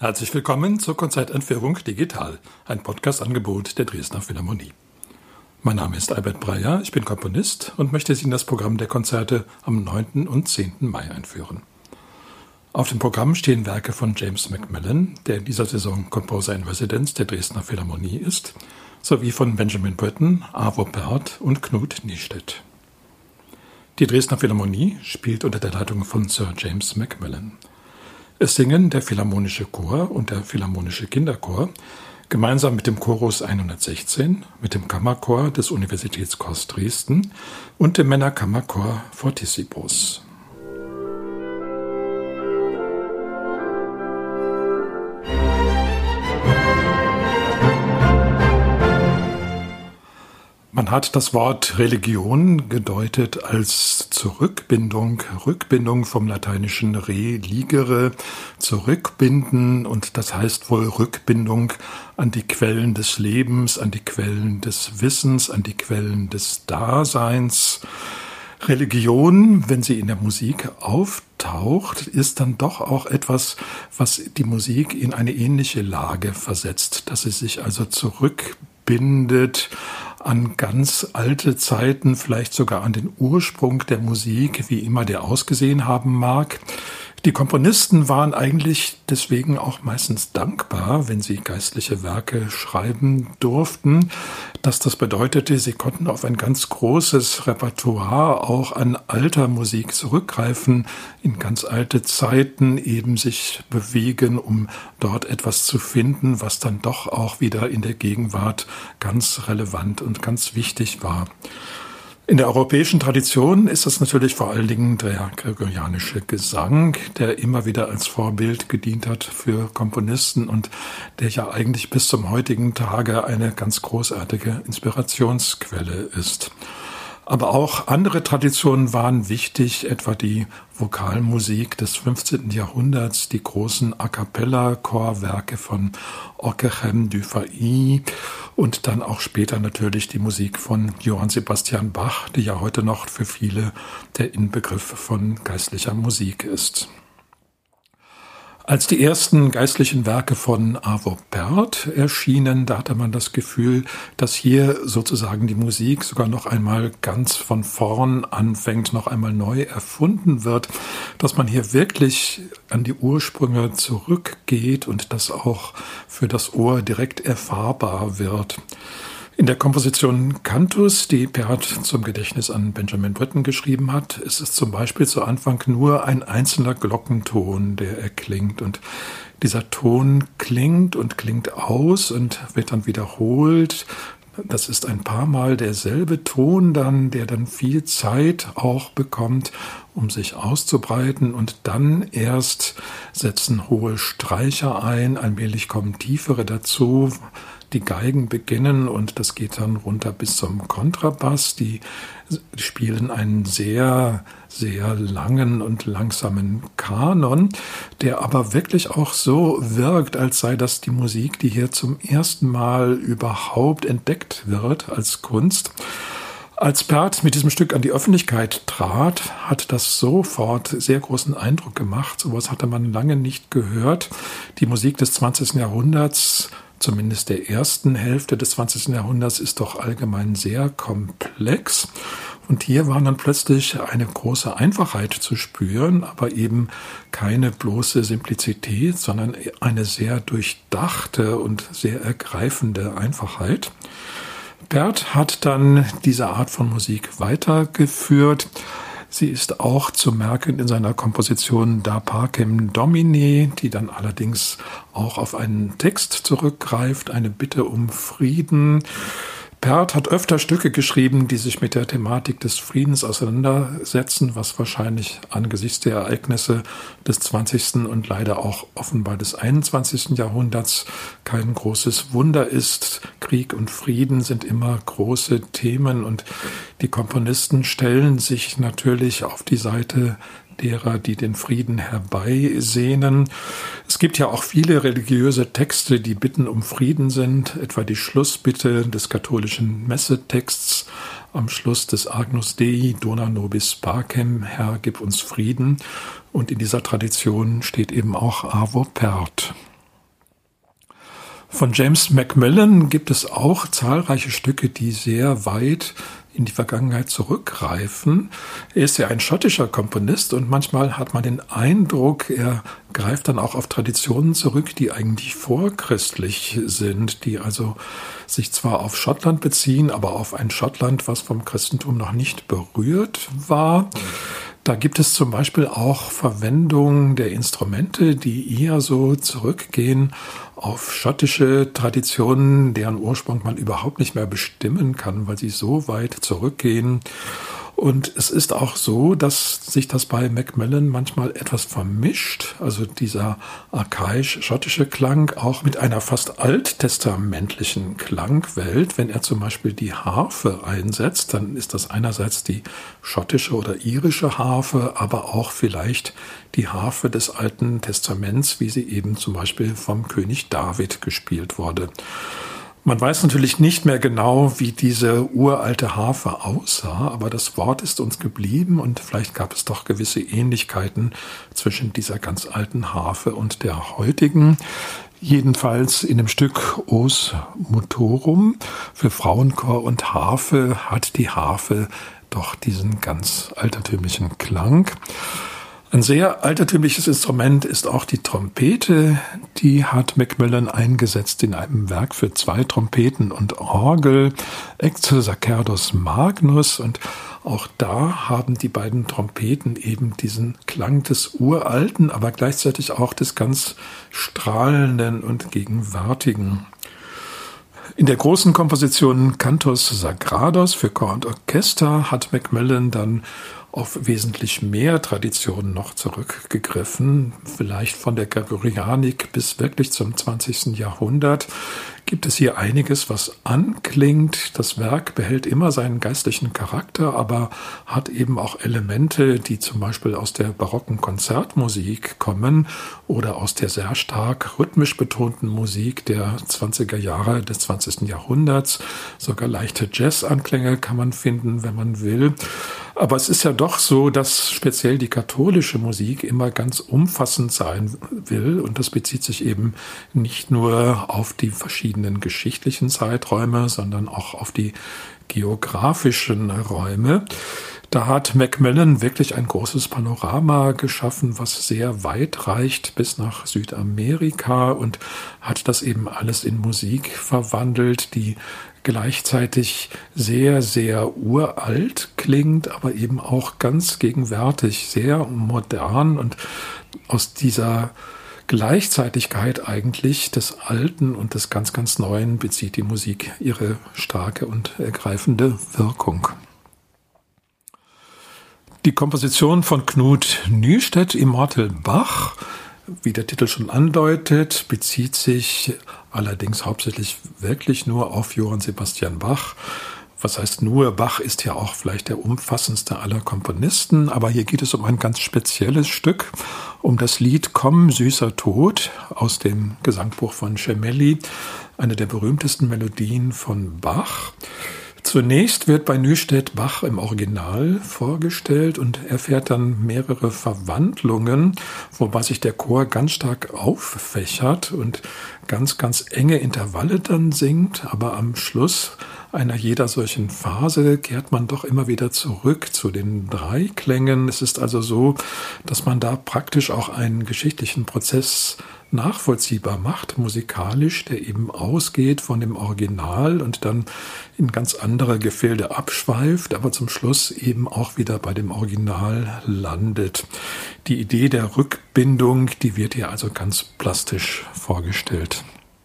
Herzlich willkommen zur Konzerteinführung Digital, ein Podcast-Angebot der Dresdner Philharmonie. Mein Name ist Albert Breyer, ich bin Komponist und möchte Sie in das Programm der Konzerte am 9. und 10. Mai einführen. Auf dem Programm stehen Werke von James Macmillan, der in dieser Saison Composer in Residence der Dresdner Philharmonie ist, sowie von Benjamin Britten, Arvo Pärt und Knut Niestedt. Die Dresdner Philharmonie spielt unter der Leitung von Sir James Macmillan. Es singen der Philharmonische Chor und der Philharmonische Kinderchor gemeinsam mit dem Chorus 116, mit dem Kammerchor des Universitätschors Dresden und dem Männerkammerchor Fortissibus. Man hat das Wort Religion gedeutet als Zurückbindung, Rückbindung vom lateinischen religere, zurückbinden, und das heißt wohl Rückbindung an die Quellen des Lebens, an die Quellen des Wissens, an die Quellen des Daseins. Religion, wenn sie in der Musik auftaucht, ist dann doch auch etwas, was die Musik in eine ähnliche Lage versetzt, dass sie sich also zurückbindet an ganz alte Zeiten, vielleicht sogar an den Ursprung der Musik, wie immer der ausgesehen haben mag. Die Komponisten waren eigentlich deswegen auch meistens dankbar, wenn sie geistliche Werke schreiben durften, dass das bedeutete, sie konnten auf ein ganz großes Repertoire auch an alter Musik zurückgreifen, in ganz alte Zeiten eben sich bewegen, um dort etwas zu finden, was dann doch auch wieder in der Gegenwart ganz relevant und ganz wichtig war. In der europäischen Tradition ist es natürlich vor allen Dingen der gregorianische Gesang, der immer wieder als Vorbild gedient hat für Komponisten und der ja eigentlich bis zum heutigen Tage eine ganz großartige Inspirationsquelle ist. Aber auch andere Traditionen waren wichtig, etwa die Vokalmusik des 15. Jahrhunderts, die großen A-cappella-Chorwerke von Ockeghem du Failly und dann auch später natürlich die Musik von Johann Sebastian Bach, die ja heute noch für viele der Inbegriff von geistlicher Musik ist. Als die ersten geistlichen Werke von Arvo Pärt erschienen, da hatte man das Gefühl, dass hier sozusagen die Musik sogar noch einmal ganz von vorn anfängt, noch einmal neu erfunden wird, dass man hier wirklich an die Ursprünge zurückgeht und das auch für das Ohr direkt erfahrbar wird. In der Komposition Cantus, die Pärt zum Gedächtnis an Benjamin Britten geschrieben hat, ist es zum Beispiel zu Anfang nur ein einzelner Glockenton, der erklingt. Und dieser Ton klingt und klingt aus und wird dann wiederholt. Das ist ein paar Mal derselbe Ton dann, der dann viel Zeit auch bekommt, um sich auszubreiten, und dann erst setzen hohe Streicher ein, allmählich kommen tiefere dazu. Die Geigen beginnen und das geht dann runter bis zum Kontrabass. Die spielen einen sehr, sehr langen und langsamen Kanon, der aber wirklich auch so wirkt, als sei das die Musik, die hier zum ersten Mal überhaupt entdeckt wird als Kunst. Als Pärt mit diesem Stück an die Öffentlichkeit trat, hat das sofort sehr großen Eindruck gemacht. Sowas hatte man lange nicht gehört. Die Musik des 20. Jahrhunderts, zumindest der ersten Hälfte des 20. Jahrhunderts, ist doch allgemein sehr komplex. Und hier war dann plötzlich eine große Einfachheit zu spüren, aber eben keine bloße Simplizität, sondern eine sehr durchdachte und sehr ergreifende Einfachheit. Pärt hat dann diese Art von Musik weitergeführt. Sie ist auch zu merken in seiner Komposition Da Pacem Domini, die dann allerdings auch auf einen Text zurückgreift, eine Bitte um Frieden. Pärt hat öfter Stücke geschrieben, die sich mit der Thematik des Friedens auseinandersetzen, was wahrscheinlich angesichts der Ereignisse des 20. und leider auch offenbar des 21. Jahrhunderts kein großes Wunder ist. Krieg und Frieden sind immer große Themen und die Komponisten stellen sich natürlich auf die Seite derer, die den Frieden herbeisehnen. Es gibt ja auch viele religiöse Texte, die Bitten um Frieden sind, etwa die Schlussbitte des katholischen Messetexts am Schluss des Agnus Dei, Dona nobis pacem, Herr, gib uns Frieden. Und in dieser Tradition steht eben auch Arvo Pärt. Von James Macmillan gibt es auch zahlreiche Stücke, die sehr weit in die Vergangenheit zurückgreifen. Er ist ja ein schottischer Komponist und manchmal hat man den Eindruck, er greift dann auch auf Traditionen zurück, die eigentlich vorchristlich sind, die also sich zwar auf Schottland beziehen, aber auf ein Schottland, was vom Christentum noch nicht berührt war. Da gibt es zum Beispiel auch Verwendung der Instrumente, die eher so zurückgehen auf schottische Traditionen, deren Ursprung man überhaupt nicht mehr bestimmen kann, weil sie so weit zurückgehen. Und es ist auch so, dass sich das bei Macmillan manchmal etwas vermischt, also dieser archaisch-schottische Klang auch mit einer fast alttestamentlichen Klangwelt. Wenn er zum Beispiel die Harfe einsetzt, dann ist das einerseits die schottische oder irische Harfe, aber auch vielleicht die Harfe des Alten Testaments, wie sie eben zum Beispiel vom König David gespielt wurde. Man weiß natürlich nicht mehr genau, wie diese uralte Harfe aussah, aber das Wort ist uns geblieben und vielleicht gab es doch gewisse Ähnlichkeiten zwischen dieser ganz alten Harfe und der heutigen. Jedenfalls in dem Stück Os Motorum für Frauenchor und Harfe hat die Harfe doch diesen ganz altertümlichen Klang. Ein sehr altertümliches Instrument ist auch die Trompete. Die hat Macmillan eingesetzt in einem Werk für 2 Trompeten und Orgel, Ecce Sacerdos Magnus. Und auch da haben die beiden Trompeten eben diesen Klang des Uralten, aber gleichzeitig auch des ganz Strahlenden und Gegenwärtigen. In der großen Komposition Cantos Sagrados für Chor und Orchester hat Macmillan dann auf wesentlich mehr Traditionen noch zurückgegriffen, vielleicht von der Gregorianik bis wirklich zum 20. Jahrhundert. Gibt es hier einiges, was anklingt. Das Werk behält immer seinen geistlichen Charakter, aber hat eben auch Elemente, die zum Beispiel aus der barocken Konzertmusik kommen oder aus der sehr stark rhythmisch betonten Musik der 20er Jahre des 20. Jahrhunderts. Sogar leichte Jazz-Anklänge kann man finden, wenn man will. Aber es ist ja doch so, dass speziell die katholische Musik immer ganz umfassend sein will. Und das bezieht sich eben nicht nur auf die verschiedenen geschichtlichen Zeiträume, sondern auch auf die geografischen Räume. Da hat Macmillan wirklich ein großes Panorama geschaffen, was sehr weit reicht bis nach Südamerika und hat das eben alles in Musik verwandelt, die gleichzeitig sehr, sehr uralt klingt, aber eben auch ganz gegenwärtig, sehr modern und aus dieser Gleichzeitigkeit eigentlich des Alten und des ganz, ganz Neuen bezieht die Musik ihre starke und ergreifende Wirkung. Die Komposition von Knut Nystedt, Immortal Bach, wie der Titel schon andeutet, bezieht sich allerdings hauptsächlich wirklich nur auf Johann Sebastian Bach. Was heißt nur, Bach ist ja auch vielleicht der umfassendste aller Komponisten, aber hier geht es um ein ganz spezielles Stück, um das Lied Komm, süßer Tod aus dem Gesangbuch von Gemelli, eine der berühmtesten Melodien von Bach. Zunächst wird bei Nystedt Bach im Original vorgestellt und erfährt dann mehrere Verwandlungen, wobei sich der Chor ganz stark auffächert und ganz, ganz enge Intervalle dann singt, aber am Schluss einer jeder solchen Phase kehrt man doch immer wieder zurück zu den Dreiklängen. Es ist also so, dass man da praktisch auch einen geschichtlichen Prozess nachvollziehbar macht, musikalisch, der eben ausgeht von dem Original und dann in ganz andere Gefilde abschweift, aber zum Schluss eben auch wieder bei dem Original landet. Die Idee der Rückbindung, die wird hier also ganz plastisch vorgestellt.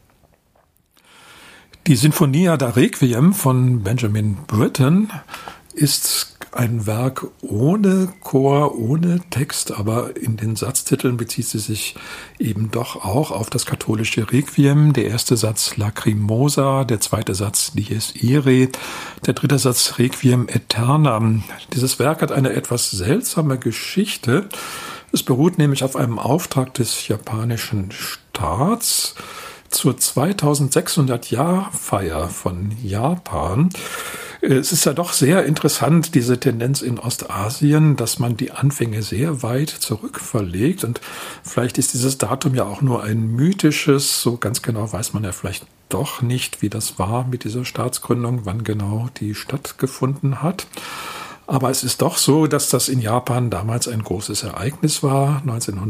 Die Sinfonia da Requiem von Benjamin Britten ist ein Werk ohne Chor, ohne Text, aber in den Satztiteln bezieht sie sich eben doch auch auf das katholische Requiem. Der erste Satz Lacrimosa, der zweite Satz Dies Irae, der dritte Satz Requiem Aeternam. Dieses Werk hat eine etwas seltsame Geschichte. Es beruht nämlich auf einem Auftrag des japanischen Staats zur 2600-Jahr-Feier von Japan. Es ist ja doch sehr interessant, diese Tendenz in Ostasien, dass man die Anfänge sehr weit zurückverlegt. Und vielleicht ist dieses Datum ja auch nur ein mythisches. So ganz genau weiß man ja vielleicht doch nicht, wie das war mit dieser Staatsgründung, wann genau die stattgefunden hat. Aber es ist doch so, dass das in Japan damals ein großes Ereignis war,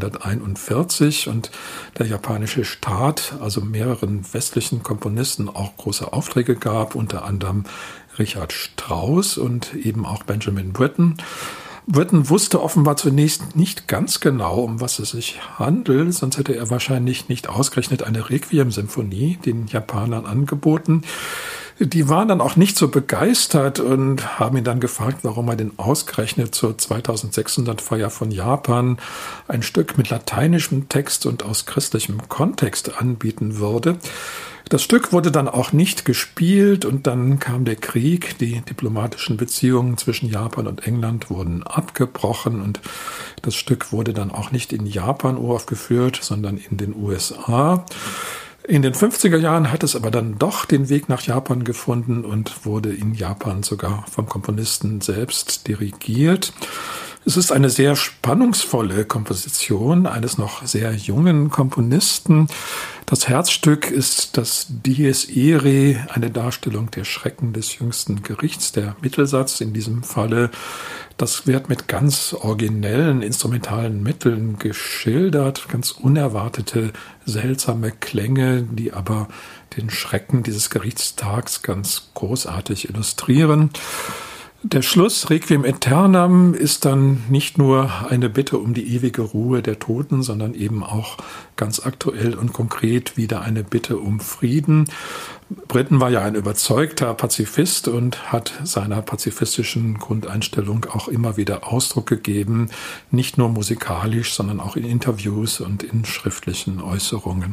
1941, und der japanische Staat, also mehreren westlichen Komponisten, auch große Aufträge gab, unter anderem Richard Strauss und eben auch Benjamin Britten. Britten wusste offenbar zunächst nicht ganz genau, um was es sich handelt, sonst hätte er wahrscheinlich nicht ausgerechnet eine Requiem-Symphonie den Japanern angeboten. Die waren dann auch nicht so begeistert und haben ihn dann gefragt, warum er denn ausgerechnet zur 2600-Feier von Japan ein Stück mit lateinischem Text und aus christlichem Kontext anbieten würde. Das Stück wurde dann auch nicht gespielt und dann kam der Krieg. Die diplomatischen Beziehungen zwischen Japan und England wurden abgebrochen und das Stück wurde dann auch nicht in Japan uraufgeführt, sondern in den USA. In den 50er Jahren hat es aber dann doch den Weg nach Japan gefunden und wurde in Japan sogar vom Komponisten selbst dirigiert. Es ist eine sehr spannungsvolle Komposition eines noch sehr jungen Komponisten. Das Herzstück ist das Dies Irae, eine Darstellung der Schrecken des jüngsten Gerichts, der Mittelsatz in diesem Falle. Das wird mit ganz originellen instrumentalen Mitteln geschildert, ganz unerwartete, seltsame Klänge, die aber den Schrecken dieses Gerichtstags ganz großartig illustrieren. Der Schluss, Requiem Aeternam, ist dann nicht nur eine Bitte um die ewige Ruhe der Toten, sondern eben auch ganz aktuell und konkret wieder eine Bitte um Frieden. Britten war ja ein überzeugter Pazifist und hat seiner pazifistischen Grundeinstellung auch immer wieder Ausdruck gegeben, nicht nur musikalisch, sondern auch in Interviews und in schriftlichen Äußerungen.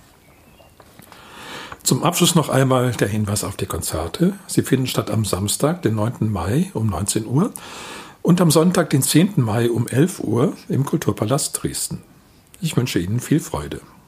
Zum Abschluss noch einmal der Hinweis auf die Konzerte. Sie finden statt am Samstag, den 9. Mai um 19 Uhr und am Sonntag, den 10. Mai um 11 Uhr im Kulturpalast Dresden. Ich wünsche Ihnen viel Freude.